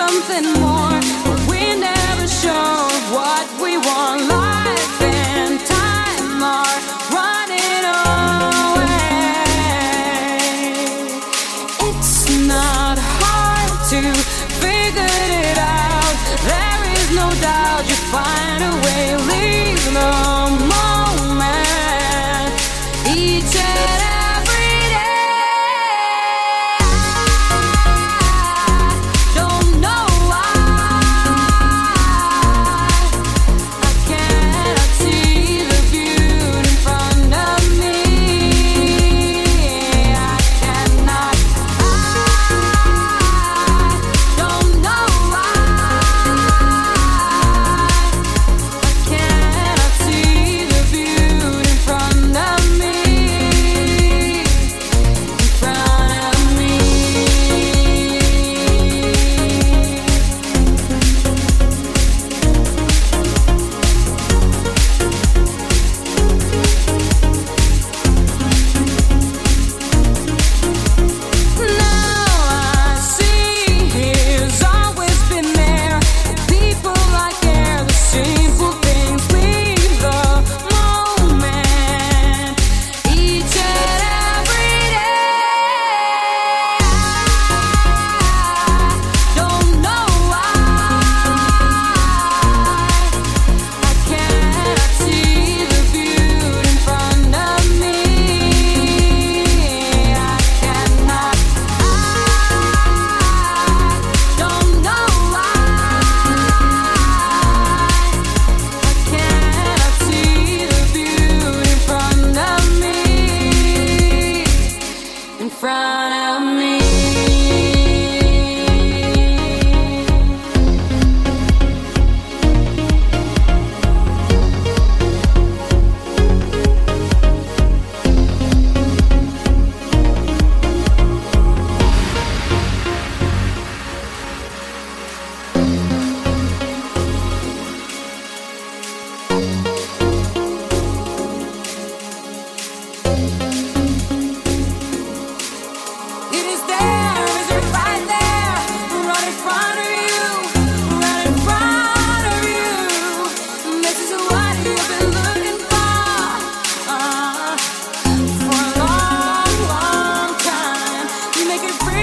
something more, but we never show what we want. Life and time are running away. It's not hard to figure it out. There is no doubt you find a way. Leave the moment each and every day. I don't know why I cannot see the beauty in front of me. I cannot. I don't know why I cannot see the beauty in front of me. In front of me. Now I see he's always been there. People like air, the simple things. Leave the moment each and every day. I don't know why I cannot see the beauty in front of me. I cannot. I don't know why I cannot see the beauty in front of me. In front of me. It is there, is it right there, right in front of you, right in front of you. This is what you've been looking for a long, long time. You make it real.